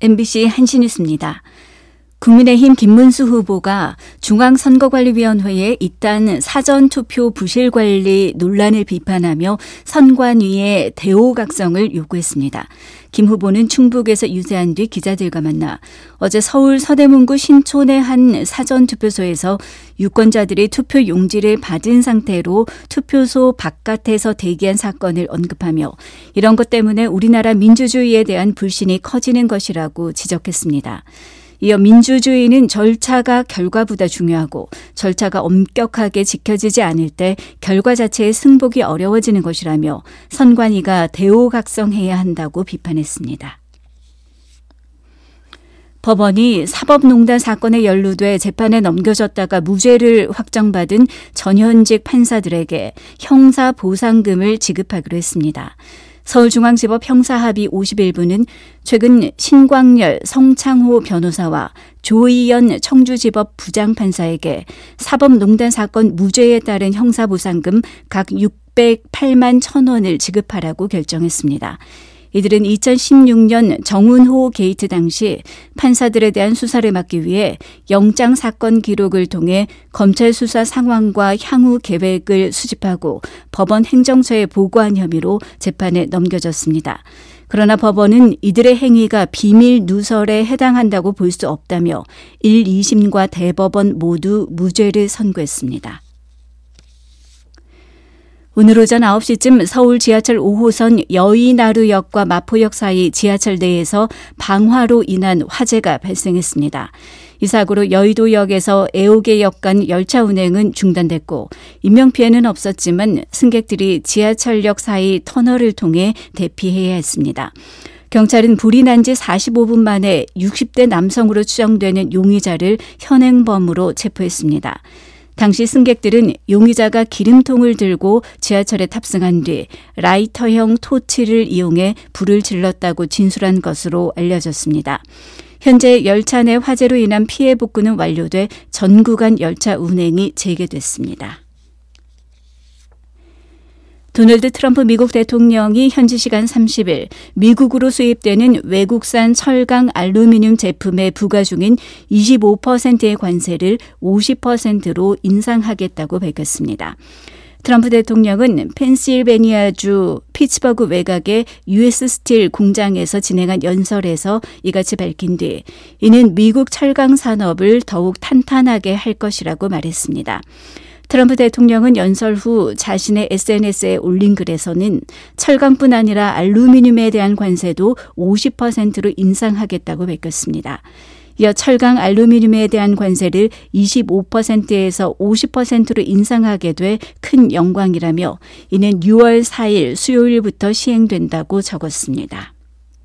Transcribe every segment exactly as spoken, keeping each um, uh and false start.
엠비씨 한시 뉴스입니다. 국민의힘 김문수 후보가 중앙선거관리위원회에 잇단 사전투표 부실관리 논란을 비판하며 선관위에 대오각성을 요구했습니다. 김 후보는 충북에서 유세한 뒤 기자들과 만나 어제 서울 서대문구 신촌의 한 사전투표소에서 유권자들이 투표 용지를 받은 상태로 투표소 바깥에서 대기한 사건을 언급하며 이런 것 때문에 우리나라 민주주의에 대한 불신이 커지는 것이라고 지적했습니다. 이어 민주주의는 절차가 결과보다 중요하고 절차가 엄격하게 지켜지지 않을 때 결과 자체의 승복이 어려워지는 것이라며 선관위가 대오각성해야 한다고 비판했습니다. 법원이 사법농단 사건에 연루돼 재판에 넘겨졌다가 무죄를 확정받은 전현직 판사들에게 형사보상금을 지급하기로 했습니다. 서울중앙지법 형사합의 오십일 부는 최근 신광열, 성창호 변호사와 조희연 청주지법 부장판사에게 사법농단 사건 무죄에 따른 형사보상금 각 육백팔만 천 원을 지급하라고 결정했습니다. 이들은 이천십육 년 정운호 게이트 당시 판사들에 대한 수사를 막기 위해 영장 사건 기록을 통해 검찰 수사 상황과 향후 계획을 수집하고 법원 행정처에 보고한 혐의로 재판에 넘겨졌습니다. 그러나 법원은 이들의 행위가 비밀 누설에 해당한다고 볼 수 없다며 일, 이심과 대법원 모두 무죄를 선고했습니다. 오늘 오전 아홉 시쯤 서울 지하철 오 호선 여의나루역과 마포역 사이 지하철 내에서 방화로 인한 화재가 발생했습니다. 이 사고로 여의도역에서 애옥의 간 열차 운행은 중단됐고 인명피해는 없었지만 승객들이 지하철역 사이 터널을 통해 대피해야 했습니다. 경찰은 불이 난 지 사십오 분 만에 육십 대 남성으로 추정되는 용의자를 현행범으로 체포했습니다. 당시 승객들은 용의자가 기름통을 들고 지하철에 탑승한 뒤 라이터형 토치를 이용해 불을 질렀다고 진술한 것으로 알려졌습니다. 현재 열차 내 화재로 인한 피해 복구는 완료돼 전 구간 열차 운행이 재개됐습니다. 도널드 트럼프 미국 대통령이 현지 시간 삼십 일 미국으로 수입되는 외국산 철강 알루미늄 제품에 부과 중인 이십오 퍼센트의 관세를 오십 퍼센트로 인상하겠다고 밝혔습니다. 트럼프 대통령은 펜실베니아주 피츠버그 외곽의 유에스 스틸 공장에서 진행한 연설에서 이같이 밝힌 뒤 이는 미국 철강 산업을 더욱 탄탄하게 할 것이라고 말했습니다. 트럼프 대통령은 연설 후 자신의 에스엔에스에 올린 글에서는 철강뿐 아니라 알루미늄에 대한 관세도 오십 퍼센트로 인상하겠다고 밝혔습니다. 이어 철강 알루미늄에 대한 관세를 이십오 퍼센트에서 오십 퍼센트로 인상하게 돼 큰 영광이라며 이는 유월 사일 수요일부터 시행된다고 적었습니다.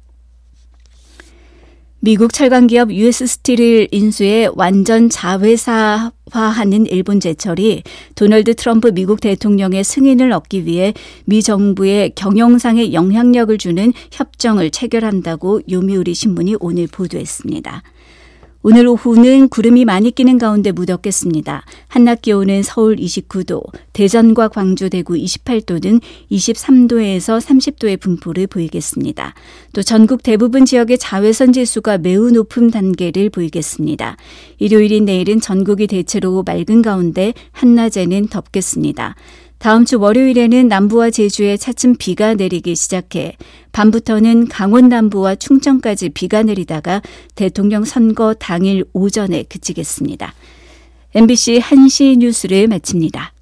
미국 철강기업 유에스 스틸을 인수해 완전 자회사화하는 일본 제철이 도널드 트럼프 미국 대통령의 승인을 얻기 위해 미 정부에 경영상의 영향력을 주는 협정을 체결한다고 요미우리 신문이 오늘 보도했습니다. 오늘 오후는 구름이 많이 끼는 가운데 무덥겠습니다. 한낮 기온은 서울 이십구 도, 대전과 광주, 대구 이십팔 도 등 이십삼 도에서 삼십 도의 분포를 보이겠습니다. 또 전국 대부분 지역의 자외선 지수가 매우 높은 단계를 보이겠습니다. 일요일인 내일은 전국이 대체로 맑은 가운데 한낮에는 덥겠습니다. 다음 주 월요일에는 남부와 제주에 차츰 비가 내리기 시작해 밤부터는 강원 남부와 충청까지 비가 내리다가 대통령 선거 당일 오전에 그치겠습니다. 엠비씨 한시 뉴스를 마칩니다.